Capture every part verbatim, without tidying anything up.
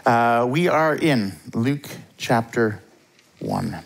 Uh, we are in Luke chapter one.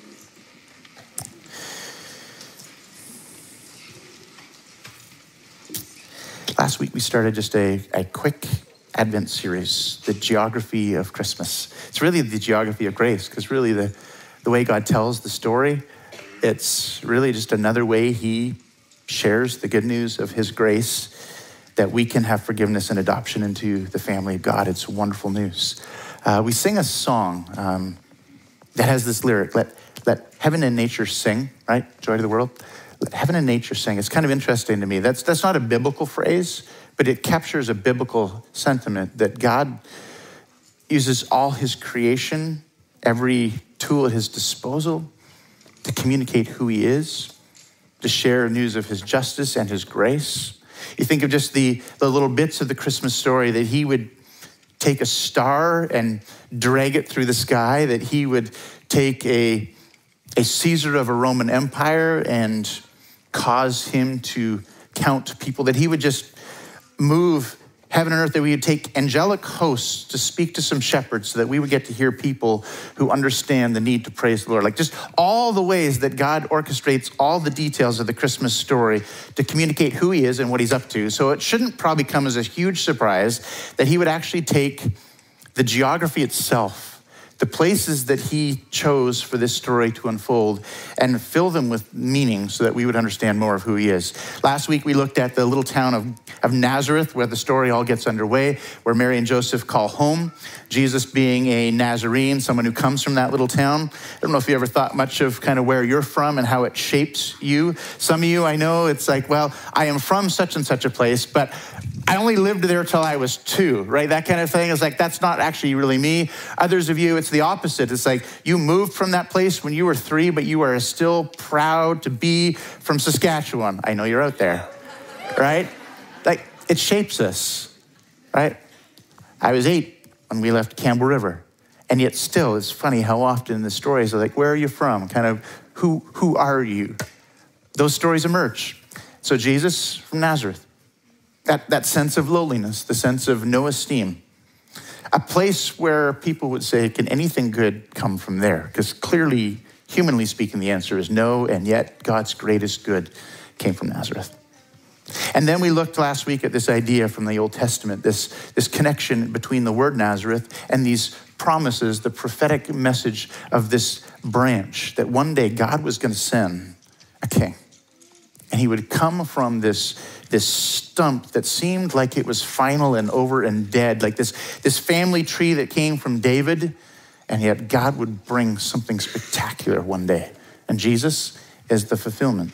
Last week we started just a, a quick Advent series, the geography of Christmas. It's really the geography of grace, because really the, the way God tells the story, it's really just another way he shares the good news of his grace, that we can have forgiveness and adoption into the family of God. It's wonderful news. Uh, we sing a song um, that has this lyric, let, let heaven and nature sing, right? Joy to the world. Let heaven and nature sing. It's kind of interesting to me. That's, that's not a biblical phrase, but it captures a biblical sentiment that God uses all his creation, every tool at his disposal to communicate who he is, to share news of his justice and his grace. You think of just the, the little bits of the Christmas story, that he would take a star and drag it through the sky, that he would take a, a Caesar of a Roman Empire and cause him to count people, that he would just move heaven and earth, that we would take angelic hosts to speak to some shepherds so that we would get to hear people who understand the need to praise the Lord. Like just all the ways that God orchestrates all the details of the Christmas story to communicate who he is and what he's up to. So it shouldn't probably come as a huge surprise that he would actually take the geography itself, the places that he chose for this story to unfold, and fill them with meaning so that we would understand more of who he is. Last week, we looked at the little town of, of Nazareth, where the story all gets underway, where Mary and Joseph call home. Jesus being a Nazarene, someone who comes from that little town. I don't know if you ever thought much of kind of where you're from and how it shapes you. Some of you, I know, it's like, well, I am from such and such a place, but I only lived there till I was two, right? That kind of thing. It's like, that's not actually really me. Others of you, it's the opposite. It's like you moved from that place when you were three, but you are still proud to be from Saskatchewan. I know you're out there, right? Like it shapes us, right? I was eight when we left Campbell River. And yet still, it's funny how often the stories are like, where are you from? Kind of, who, who are you? Those stories emerge. So Jesus from Nazareth. That, that sense of lowliness, the sense of no esteem. A place where people would say, can anything good come from there? Because clearly, humanly speaking, the answer is no, and yet God's greatest good came from Nazareth. And then we looked last week at this idea from the Old Testament, this, this connection between the word Nazareth and these promises, the prophetic message of this branch, that one day God was going to send a king. And he would come from this, this stump that seemed like it was final and over and dead, like this, this family tree that came from David, and yet God would bring something spectacular one day. And Jesus is the fulfillment.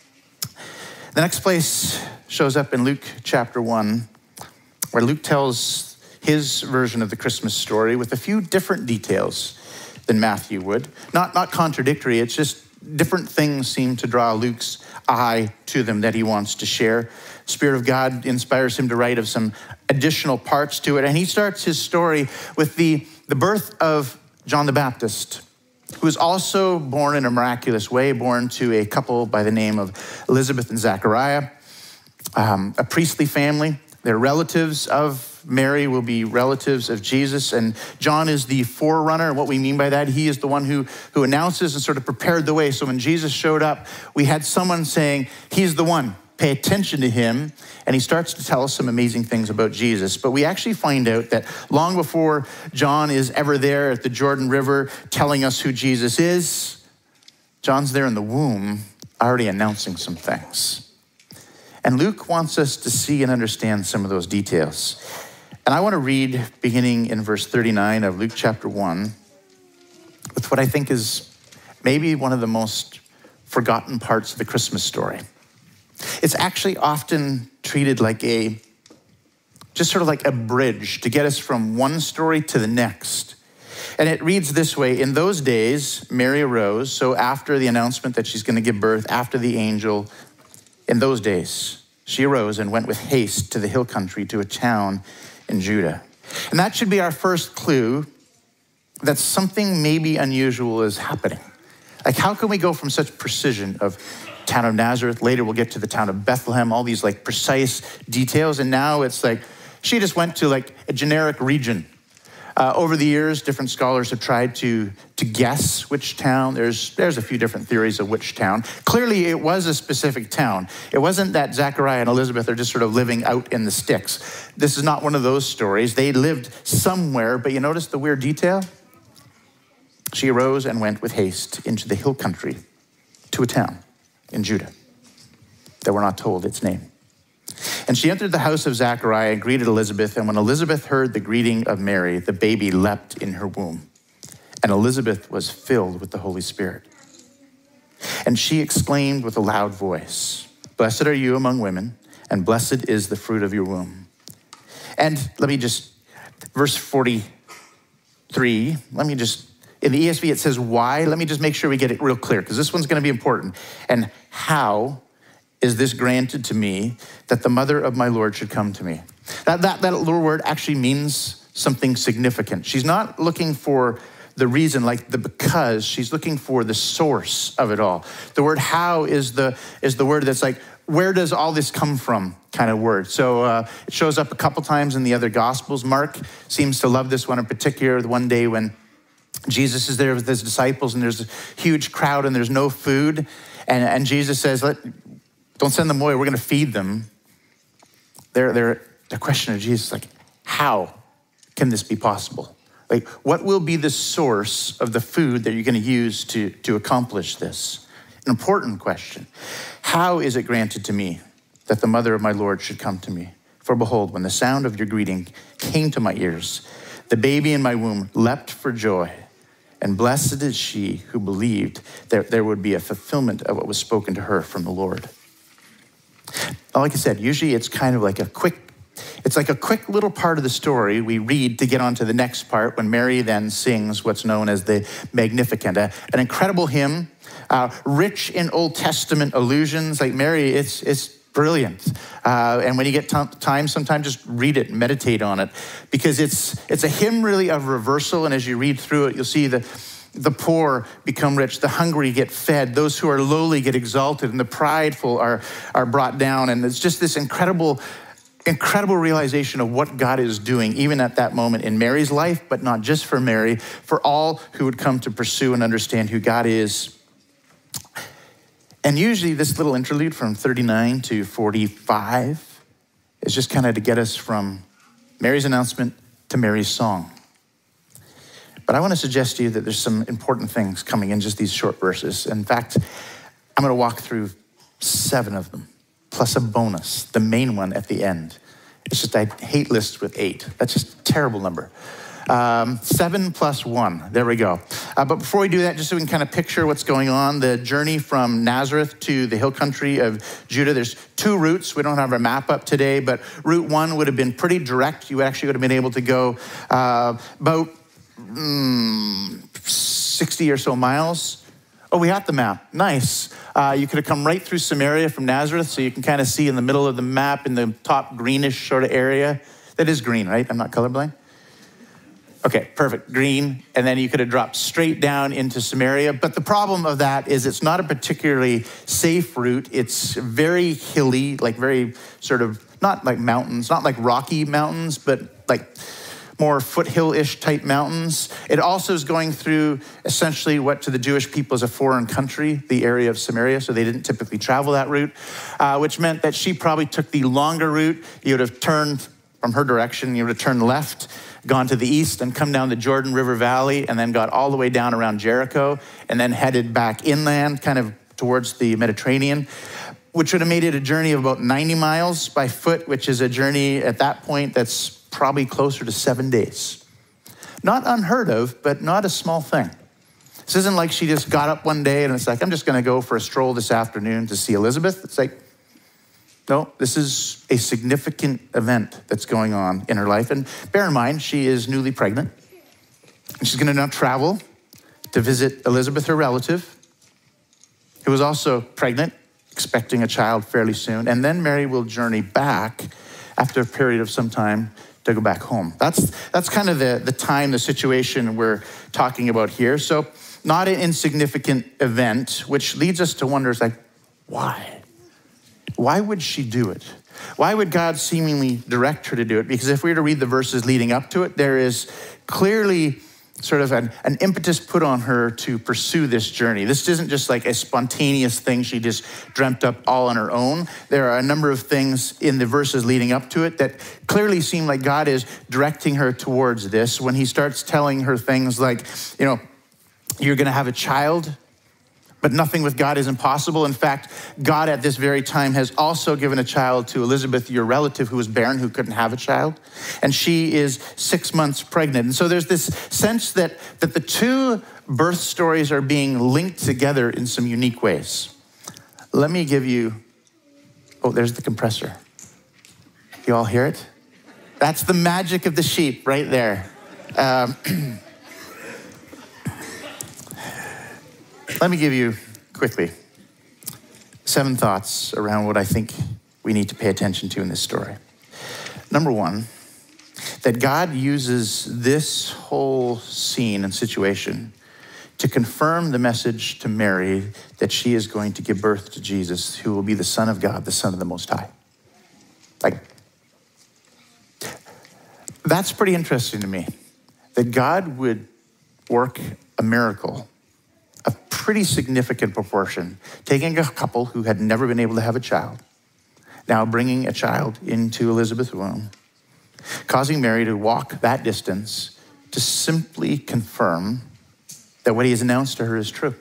The next place shows up in Luke chapter one, where Luke tells his version of the Christmas story with a few different details than Matthew would. Not, not contradictory, it's just different things seem to draw Luke's eye to them that he wants to share. Spirit of God inspires him to write of some additional parts to it. And he starts his story with the, the birth of John the Baptist, who was also born in a miraculous way, born to a couple by the name of Elizabeth and Zachariah, um, a priestly family. They're relatives of Mary, will be relatives of Jesus. And John is the forerunner. And what we mean by that, he is the one who, who announces and sort of prepared the way. So when Jesus showed up, we had someone saying, he's the one. Pay attention to him. And he starts to tell us some amazing things about Jesus. But we actually find out that long before John is ever there at the Jordan River telling us who Jesus is, John's there in the womb already announcing some things. And Luke wants us to see and understand some of those details. And I want to read beginning in verse thirty-nine of Luke chapter one with what I think is maybe one of the most forgotten parts of the Christmas story. It's actually often treated like a, just sort of like a bridge to get us from one story to the next. And it reads this way: in those days, Mary arose. So after the announcement that she's going to give birth, after the angel, in those days, she arose and went with haste to the hill country, to a town in Judah. And that should be our first clue that something maybe unusual is happening. Like, how can we go from such precision of town of Nazareth, later we'll get to the town of Bethlehem, all these like precise details, and now it's like she just went to like a generic region. Uh, over the years, different scholars have tried to, to guess which town. There's, there's a few different theories of which town. Clearly, it was a specific town. It wasn't that Zechariah and Elizabeth are just sort of living out in the sticks. This is not one of those stories. They lived somewhere, but you notice the weird detail? She arose and went with haste into the hill country to a town in Judah that we're not told its name. And she entered the house of Zechariah and greeted Elizabeth. And when Elizabeth heard the greeting of Mary, the baby leapt in her womb. And Elizabeth was filled with the Holy Spirit. And she exclaimed with a loud voice, "Blessed are you among women, and blessed is the fruit of your womb." And let me just, verse forty-three, let me just, in the E S V it says why. Let me just make sure we get it real clear, because this one's going to be important. And how is this granted to me that the mother of my Lord should come to me? That, that, that little word actually means something significant. She's not looking for the reason, like the because. She's looking for the source of it all. The word how is the, is the word that's like, where does all this come from kind of word. So uh, it shows up a couple times in the other Gospels. Mark seems to love this one in particular. The one day when Jesus is there with his disciples and there's a huge crowd and there's no food. And, and Jesus says, Let, don't send them away, we're gonna feed them. They're, they're, the question of Jesus is like, how can this be possible? Like, what will be the source of the food that you're gonna use to, to accomplish this? An important question. How is it granted to me that the mother of my Lord should come to me? For behold, when the sound of your greeting came to my ears, the baby in my womb leapt for joy. And blessed is she who believed that there would be a fulfillment of what was spoken to her from the Lord. Like I said, usually it's kind of like a quick, it's like a quick little part of the story we read to get on to the next part when Mary then sings what's known as the Magnificat, a, an incredible hymn, uh, rich in Old Testament allusions. Like Mary, it's it's brilliant. Uh, and when you get t- time, sometimes just read it, meditate on it, because it's it's a hymn really of reversal. And as you read through it, you'll see the the poor become rich, the hungry get fed, those who are lowly get exalted, and the prideful are are brought down. And it's just this incredible, incredible realization of what God is doing, even at that moment in Mary's life, but not just for Mary, for all who would come to pursue and understand who God is. And usually this little interlude from thirty-nine to forty-five is just kind of to get us from Mary's announcement to Mary's song. But I want to suggest to you that there's some important things coming in just these short verses. In fact, I'm going to walk through seven of them, plus a bonus, the main one at the end. It's just, I hate lists with eight. That's just a terrible number. Um, seven plus one, there we go. Uh, but before we do that, just so we can kind of picture what's going on, the journey from Nazareth to the hill country of Judah, there's two routes. We don't have our map up today, but route one would have been pretty direct. You actually would have been able to go uh, about mm, sixty or so miles. Oh, we have the map, nice. Uh, you could have come right through Samaria from Nazareth, so you can kind of see in the middle of the map in the top greenish sort of area. That is green, right? I'm not colorblind. Okay, perfect, green. And then you could have dropped straight down into Samaria. But the problem of that is it's not a particularly safe route. It's very hilly, like very sort of, not like mountains, not like rocky mountains, but like more foothill-ish type mountains. It also is going through essentially what to the Jewish people is a foreign country, the area of Samaria, so they didn't typically travel that route, uh, which meant that she probably took the longer route. You would have turned from her direction, you would have turned left, gone to the east and come down the Jordan River Valley and then got all the way down around Jericho and then headed back inland, kind of towards the Mediterranean, which would have made it a journey of about ninety miles by foot, which is a journey at that point that's probably closer to seven days. Not unheard of, but not a small thing. This isn't like she just got up one day and it's like, I'm just gonna go for a stroll this afternoon to see Elizabeth. It's like, no, this is a significant event that's going on in her life. And bear in mind, she is newly pregnant. And she's gonna now travel to visit Elizabeth, her relative, who is also pregnant, expecting a child fairly soon. And then Mary will journey back after a period of some time to go back home. That's that's kind of the, the time, the situation we're talking about here. So not an insignificant event, which leads us to wonder, like, why? Why would she do it? Why would God seemingly direct her to do it? Because if we were to read the verses leading up to it, there is clearly sort of an, an impetus put on her to pursue this journey. This isn't just like a spontaneous thing she just dreamt up all on her own. There are a number of things in the verses leading up to it that clearly seem like God is directing her towards this when he starts telling her things like, you know, you're going to have a child, but nothing with God is impossible. In fact, God at this very time has also given a child to Elizabeth, your relative who was barren, who couldn't have a child. And she is six months pregnant. And so there's this sense that, that the two birth stories are being linked together in some unique ways. Let me give you, oh, there's the compressor. You all hear it? That's the magic of the sheep right there. Um, Let me give you, quickly, seven thoughts around what I think we need to pay attention to in this story. Number one, that God uses this whole scene and situation to confirm the message to Mary that she is going to give birth to Jesus, who will be the Son of God, the Son of the Most High. Like, that's pretty interesting to me, that God would work a miracle, a pretty significant proportion, taking a couple who had never been able to have a child, now bringing a child into Elizabeth's womb, causing Mary to walk that distance to simply confirm that what he has announced to her is true.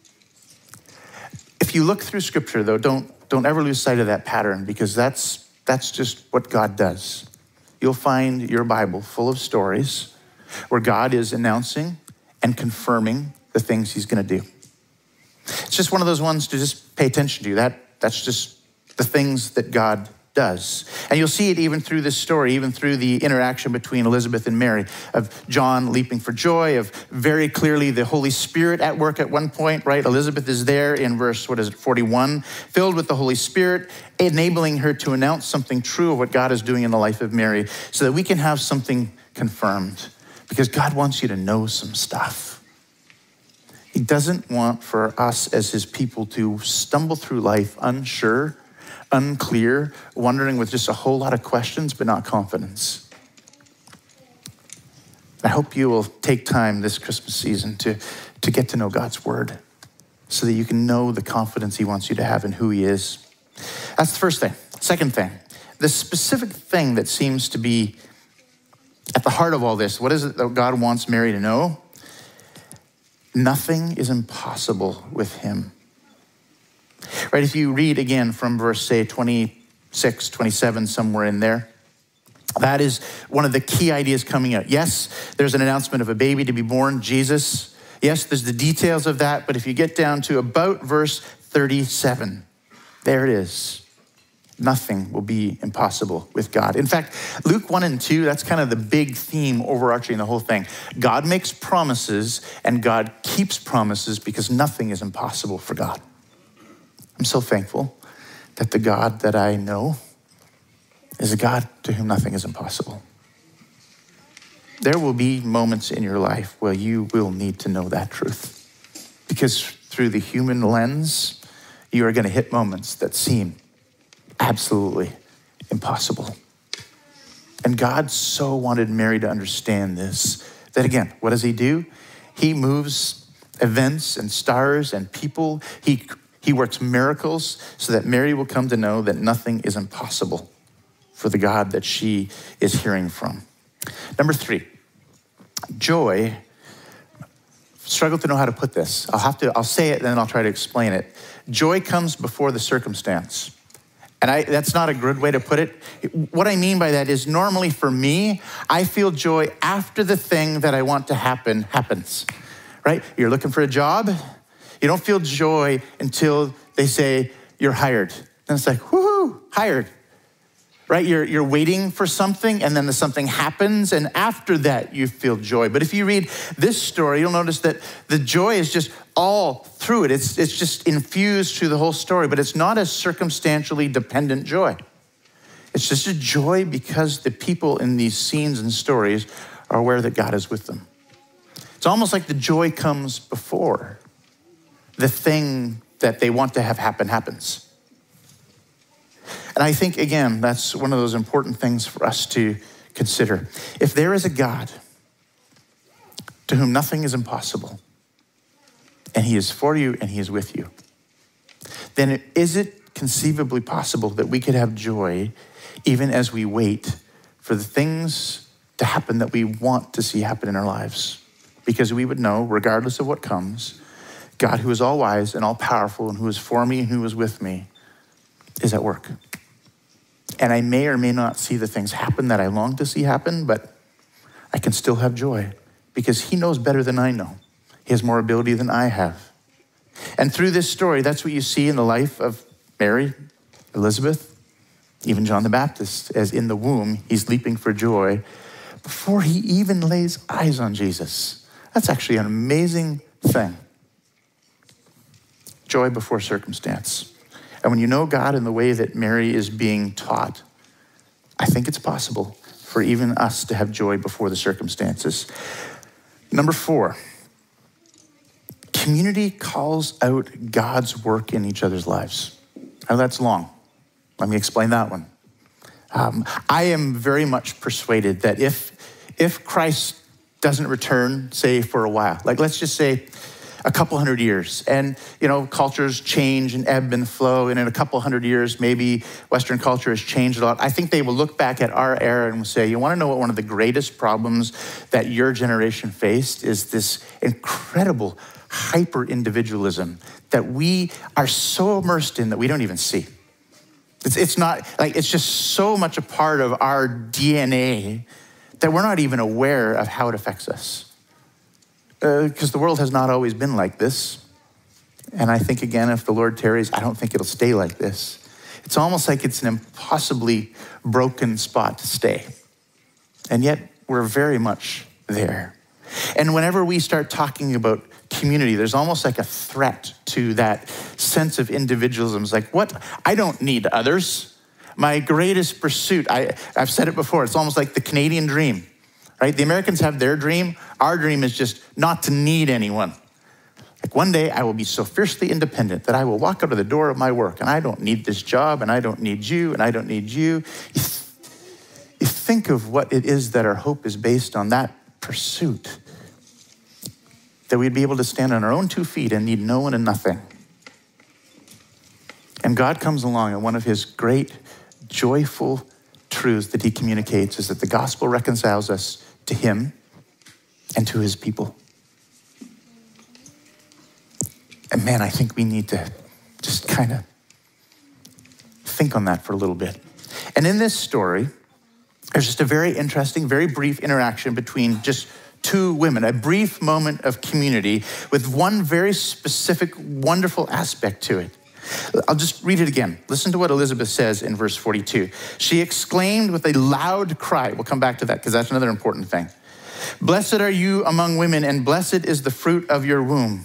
If you look through scripture, though, don't, don't ever lose sight of that pattern, because that's, that's just what God does. You'll find your Bible full of stories where God is announcing and confirming the things he's going to do. It's just one of those ones to just pay attention to. That, that's just the things that God does. And you'll see it even through this story, even through the interaction between Elizabeth and Mary, of John leaping for joy, of very clearly the Holy Spirit at work at one point, right? Elizabeth is there in verse, what is it, forty-one, filled with the Holy Spirit, enabling her to announce something true of what God is doing in the life of Mary, so that we can have something confirmed. Because God wants you to know some stuff. He doesn't want for us as his people to stumble through life unsure, unclear, wondering with just a whole lot of questions, but not confidence. I hope you will take time this Christmas season to, to get to know God's word so that you can know the confidence he wants you to have in who he is. That's the first thing. Second thing, the specific thing that seems to be at the heart of all this, what is it that God wants Mary to know? Nothing is impossible with him. Right, if you read again from verse, say, twenty-six, twenty-seven, somewhere in there, that is one of the key ideas coming out. Yes, there's an announcement of a baby to be born, Jesus. Yes, there's the details of that, but if you get down to about verse thirty-seven, there it is. Nothing will be impossible with God. In fact, Luke one and two, that's kind of the big theme overarching the whole thing. God makes promises and God keeps promises because nothing is impossible for God. I'm so thankful that the God that I know is a God to whom nothing is impossible. There will be moments in your life where you will need to know that truth, because through the human lens, you are going to hit moments that seem absolutely impossible. And God so wanted Mary to understand this, that again, what does he do? He moves events and stars and people. He, he works miracles so that Mary will come to know that nothing is impossible for the God that she is hearing from. Number three, joy. Struggle to know how to put this. I'll have to, I'll say it and then I'll try to explain it. Joy comes before the circumstance. And I, that's not a good way to put it. What I mean by that is normally for me, I feel joy after the thing that I want to happen happens, right? You're looking for a job. You don't feel joy until they say you're hired. And it's like, woohoo, hired, right? You're, you're waiting for something and then the something happens and after that you feel joy. But if you read this story, you'll notice that the joy is just all through it. It's, it's just infused through the whole story, but it's not a circumstantially dependent joy. It's just a joy because the people in these scenes and stories are aware that God is with them. It's almost like the joy comes before the thing that they want to have happen happens. And I think, again, that's one of those important things for us to consider. If there is a God to whom nothing is impossible, and he is for you and he is with you, then is it conceivably possible that we could have joy even as we wait for the things to happen that we want to see happen in our lives? Because we would know, regardless of what comes, God, who is all wise and all powerful and who is for me and who is with me, is at work. And I may or may not see the things happen that I long to see happen, but I can still have joy because he knows better than I know. He has more ability than I have. And through this story, that's what you see in the life of Mary, Elizabeth, even John the Baptist, as in the womb, he's leaping for joy before he even lays eyes on Jesus. That's actually an amazing thing. Joy before circumstance. And when you know God in the way that Mary is being taught, I think it's possible for even us to have joy before the circumstances. Number four, community calls out God's work in each other's lives. Now that's long. Let me explain that one. Um, I am very much persuaded that if, if Christ doesn't return, say for a while, like let's just say a couple hundred years, and you know, cultures change and ebb and flow, and in a couple hundred years, maybe Western culture has changed a lot. I think they will look back at our era and will say, you wanna know what one of the greatest problems that your generation faced is this incredible hyper-individualism that we are so immersed in that we don't even see. It's, it's not, like, it's just so much a part of our D N A that we're not even aware of how it affects us. Because uh, the world has not always been like this. And I think, again, if the Lord tarries, I don't think it'll stay like this. It's almost like it's an impossibly broken spot to stay. And yet, we're very much there. And whenever we start talking about community, there's almost like a threat to that sense of individualism. It's like, what? I don't need others. My greatest pursuit, I, I've said it before, it's almost like the Canadian dream, right? The Americans have their dream. Our dream is just not to need anyone. Like one day I will be so fiercely independent that I will walk out of the door of my work and I don't need this job and I don't need you and I don't need you. You, th- you think of what it is that our hope is based on, that pursuit, that we'd be able to stand on our own two feet and need no one and nothing. And God comes along, and one of his great, joyful truths that he communicates is that the gospel reconciles us to him and to his people. And man, I think we need to just kind of think on that for a little bit. And in this story, there's just a very interesting, very brief interaction between just two women, a brief moment of community with one very specific, wonderful aspect to it. I'll just read it again. Listen to what Elizabeth says in verse forty-two. She exclaimed with a loud cry. We'll come back to that because that's another important thing. Blessed are you among women, and blessed is the fruit of your womb.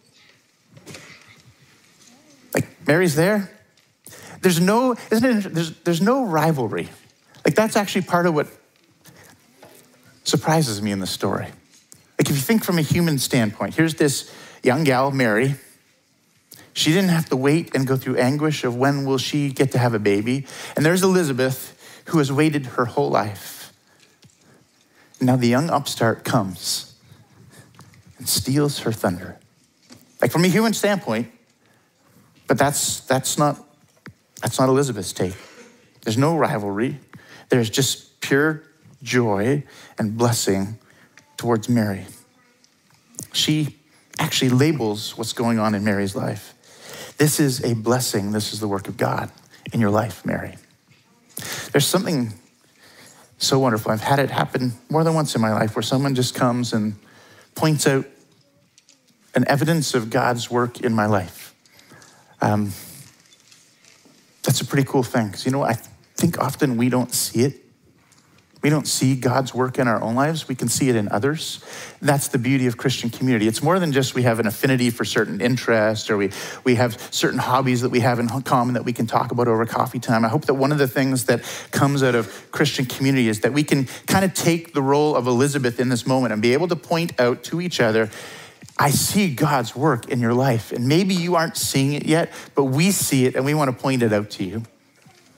Like, Mary's there. There's no, isn't it, there's, there's no rivalry. Like, that's actually part of what surprises me in the story. Like, if you think from a human standpoint, here's this young gal, Mary. She didn't have to wait and go through anguish of when will she get to have a baby. And there's Elizabeth, who has waited her whole life. Now the young upstart comes and steals her thunder. Like, from a human standpoint, but that's that's not that's not Elizabeth's take. There's no rivalry. There's just pure joy and blessing towards Mary. She actually labels what's going on in Mary's life. This is a blessing. This is the work of God in your life, Mary. There's something so wonderful. I've had it happen more than once in my life where someone just comes and points out an evidence of God's work in my life. Um, that's a pretty cool thing. Because, you know, I think often we don't see it. We don't see God's work in our own lives. We can see it in others. That's the beauty of Christian community. It's more than just we have an affinity for certain interests, or we, we have certain hobbies that we have in common that we can talk about over coffee time. I hope that one of the things that comes out of Christian community is that we can kind of take the role of Elizabeth in this moment and be able to point out to each other, I see God's work in your life. And maybe you aren't seeing it yet, but we see it and we want to point it out to you.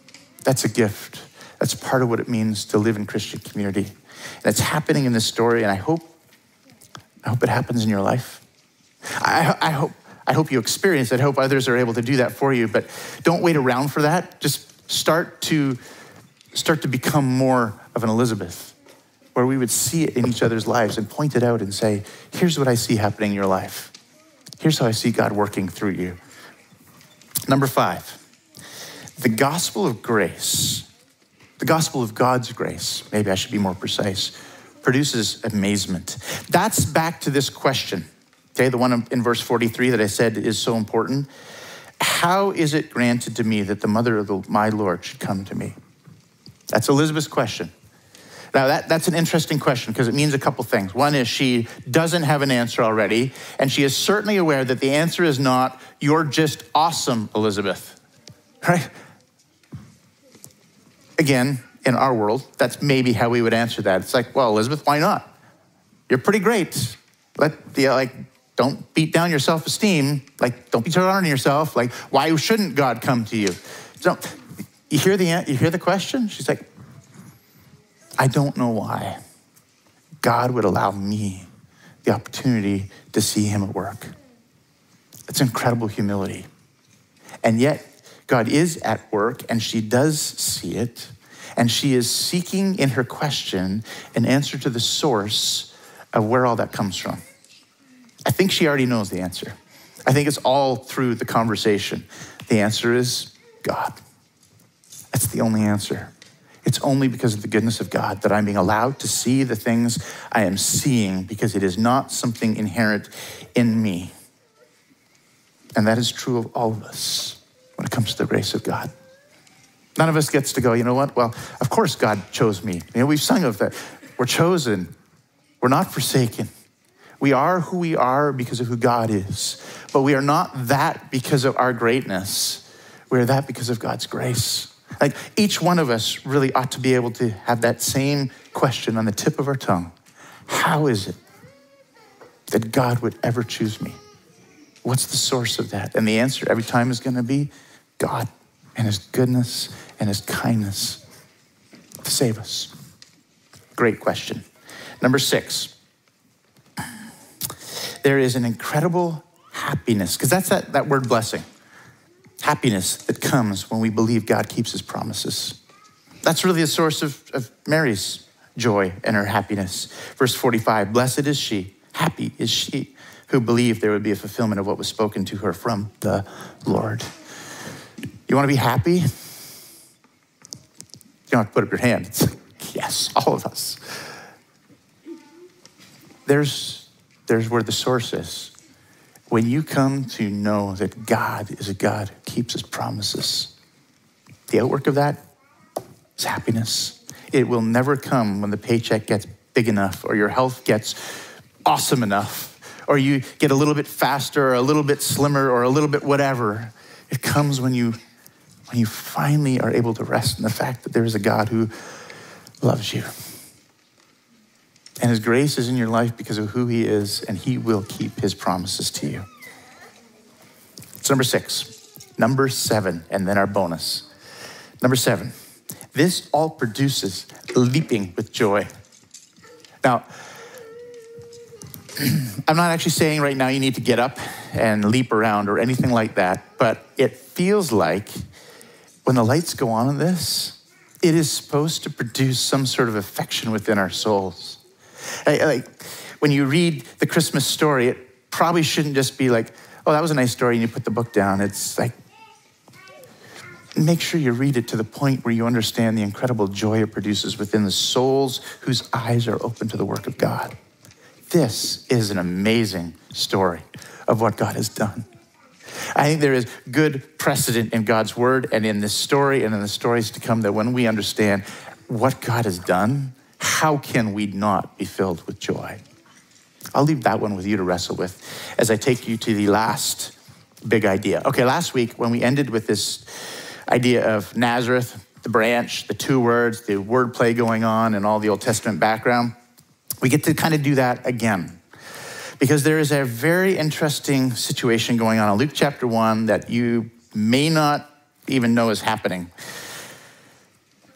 That's a gift. That's part of what it means to live in Christian community. And it's happening in this story, and I hope, I hope it happens in your life. I, I hope I hope you experience it. I hope others are able to do that for you, but don't wait around for that. Just start to start to become more of an Elizabeth, where we would see it in each other's lives and point it out and say, here's what I see happening in your life. Here's how I see God working through you. Number five, the gospel of grace, the gospel of God's grace, maybe I should be more precise, produces amazement. That's back to this question. Okay, the one in verse forty-three that I said is so important. How is it granted to me that the mother of the, my Lord should come to me? That's Elizabeth's question. Now, that, that's an interesting question because it means a couple things. One is she doesn't have an answer already, and she is certainly aware that the answer is not, you're just awesome, Elizabeth, right? Again, in our world, that's maybe how we would answer that. It's like, well, Elizabeth, why not? You're pretty great. Let the, like, don't beat down your self-esteem. Like, don't be too hard on yourself. Like, why shouldn't God come to you? So, you hear the you hear the question? She's like, I don't know why God would allow me the opportunity to see him at work. It's incredible humility. And yet, God is at work, and she does see it, and she is seeking in her question an answer to the source of where all that comes from. I think she already knows the answer. I think it's all through the conversation. The answer is God. That's the only answer. It's only because of the goodness of God that I'm being allowed to see the things I am seeing, because it is not something inherent in me. And that is true of all of us when it comes to the grace of God. None of us gets to go, you know what? Well, of course God chose me. You know, we've sung of that. We're chosen. We're not forsaken. We are who we are because of who God is. But we are not that because of our greatness. We are that because of God's grace. Like, each one of us really ought to be able to have that same question on the tip of our tongue. How is it that God would ever choose me? What's the source of that? And the answer every time is going to be God and his goodness and his kindness to save us. Great question. Number six, there is an incredible happiness, because that's that, that word blessing. Happiness that comes when we believe God keeps his promises. That's really the source of, of Mary's joy and her happiness. Verse forty-five, blessed is she, happy is she, who believed there would be a fulfillment of what was spoken to her from the Lord. You want to be happy? You don't have to put up your hand. It's like, yes, all of us. There's, there's where the source is. When you come to know that God is a God who keeps his promises, the outwork of that is happiness. It will never come when the paycheck gets big enough, or your health gets awesome enough, or you get a little bit faster, or a little bit slimmer, or a little bit whatever. It comes when you, when you finally are able to rest in the fact that there is a God who loves you. And his grace is in your life because of who he is, and he will keep his promises to you. It's number six. Number seven, and then our bonus. Number seven, this all produces leaping with joy. Now, I'm not actually saying right now you need to get up and leap around or anything like that, but it feels like when the lights go on in this, it is supposed to produce some sort of affection within our souls. Like, when you read the Christmas story, it probably shouldn't just be like, oh, that was a nice story, and you put the book down. It's like, make sure you read it to the point where you understand the incredible joy it produces within the souls whose eyes are open to the work of God. This is an amazing story of what God has done. I think there is good precedent in God's word and in this story and in the stories to come that when we understand what God has done, how can we not be filled with joy? I'll leave that one with you to wrestle with as I take you to the last big idea. Okay, last week when we ended with this idea of Nazareth, the branch, the two words, the wordplay going on, and all the Old Testament background, we get to kind of do that again. Because there is a very interesting situation going on in Luke chapter one that you may not even know is happening.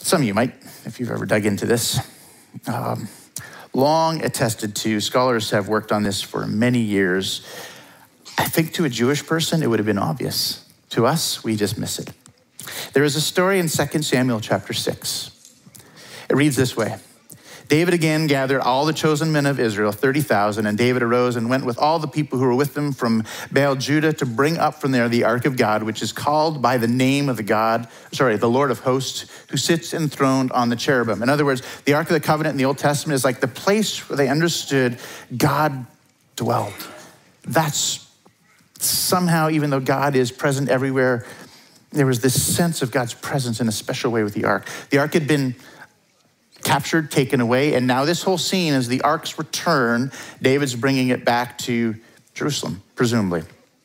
some of you might, if you've ever dug into this. Um, long attested to, scholars have worked on this for many years. I think to a Jewish person, it would have been obvious. To us, we just miss it. There is a story in Second Samuel chapter six. It reads this way. David again gathered all the chosen men of Israel, thirty thousand, and David arose and went with all the people who were with him from Baal Judah to bring up from there the ark of God, which is called by the name of the God, sorry, the Lord of hosts, who sits enthroned on the cherubim. In other words, the Ark of the Covenant in the Old Testament is like the place where they understood God dwelled. That's somehow, even though God is present everywhere, there was this sense of God's presence in a special way with the ark. The ark had been captured, taken away, and now this whole scene is the ark's return. David's bringing it back to Jerusalem, presumably.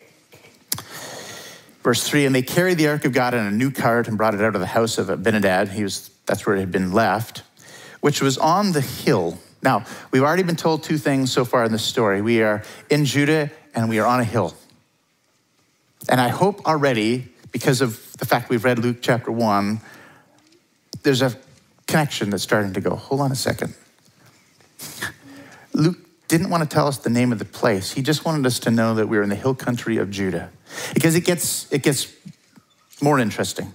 Verse three, and they carried the ark of God in a new cart and brought it out of the house of Abinadab. He was, that's where it had been left, which was on the hill. Now, we've already been told two things so far in this story. We are in Judah and we are on a hill. And I hope already, because of the fact we've read Luke chapter one, there's a connection that's starting to go, hold on a second. Luke didn't want to tell us the name of the place. He just wanted us to know that we were in the hill country of Judah, because it gets it gets more interesting.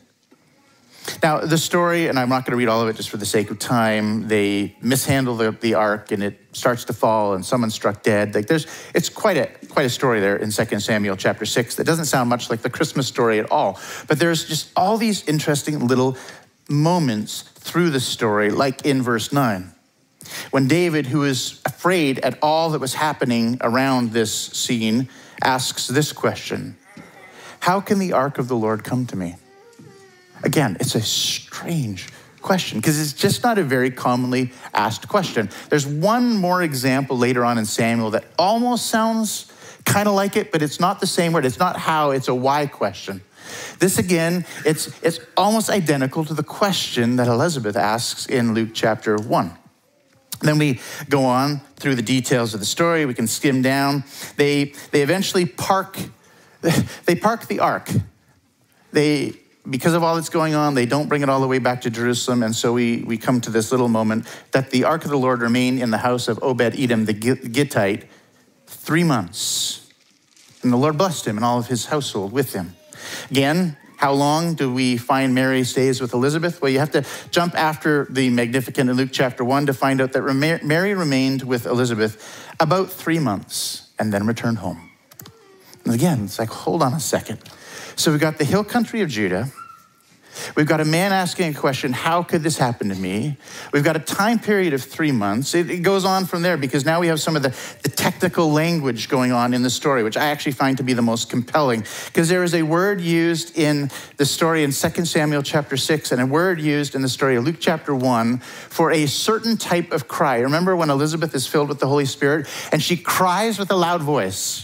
Now, the story, and I'm not going to read all of it just for the sake of time, they mishandle the, the ark and it starts to fall and someone's struck dead. Like there's, it's quite a quite a story there in Second Samuel chapter six that doesn't sound much like the Christmas story at all. But there's just all these interesting little moments through the story, like in verse nine. When David, who is afraid at all that was happening around this scene, asks this question, how can the ark of the Lord come to me? Again, it's a strange question because it's just not a very commonly asked question. There's one more example later on in Samuel that almost sounds kind of like it, but it's not the same word. It's not how, it's a why question. This again, it's, it's almost identical to the question that Elizabeth asks in Luke chapter one. Then we go on through the details of the story. We can skim down. They, they eventually park, they park the ark. They, because of all that's going on, they don't bring it all the way back to Jerusalem. And so we, we come to this little moment that the ark of the Lord remained in the house of Obed-Edom, the Gittite, three months. And the Lord blessed him and all of his household with him. Again, how long do we find Mary stays with Elizabeth? Well, you have to jump after the Magnificat in Luke chapter one to find out that Mary remained with Elizabeth about three months and then returned home. And again, it's like, hold on a second. So we've got the hill country of Judah. We've got a man asking a question, how could this happen to me? We've got a time period of three months. It, it goes on from there because now we have some of the, the technical language going on in the story, which I actually find to be the most compelling, because there is a word used in the story in Second Samuel chapter six and a word used in the story of Luke chapter one for a certain type of cry. Remember when Elizabeth is filled with the Holy Spirit and she cries with a loud voice?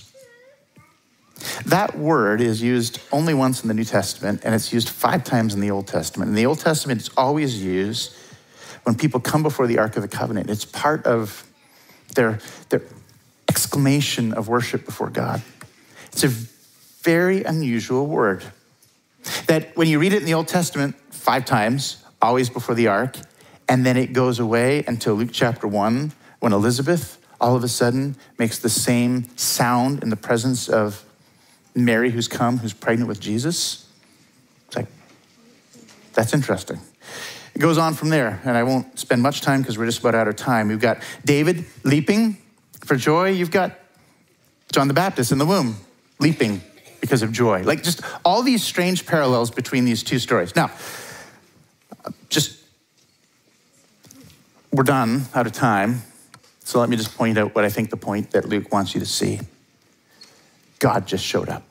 That word is used only once in the New Testament, and it's used five times in the Old Testament. In the Old Testament, it's always used when people come before the Ark of the Covenant. It's part of their, their exclamation of worship before God. It's a very unusual word that when you read it in the Old Testament five times, always before the Ark, and then it goes away until Luke chapter one, when Elizabeth all of a sudden makes the same sound in the presence of Mary, who's come, who's pregnant with Jesus. It's like, that's interesting. It goes on from there, and I won't spend much time because we're just about out of time. We've got David leaping for joy. You've got John the Baptist in the womb leaping because of joy. Like just all these strange parallels between these two stories. Now, just, we're done, out of time. So let me just point out what I think the point that Luke wants you to see. God just showed up.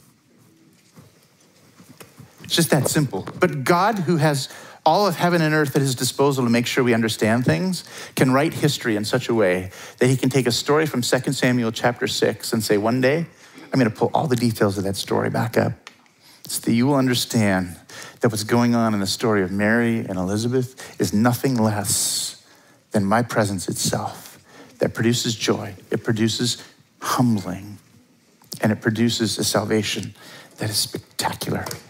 It's just that simple. But God, who has all of heaven and earth at his disposal to make sure we understand things, can write history in such a way that he can take a story from Second Samuel chapter six and say, one day, I'm going to pull all the details of that story back up so that you will understand that what's going on in the story of Mary and Elizabeth is nothing less than my presence itself that produces joy. It produces humbling. And it produces a salvation that is spectacular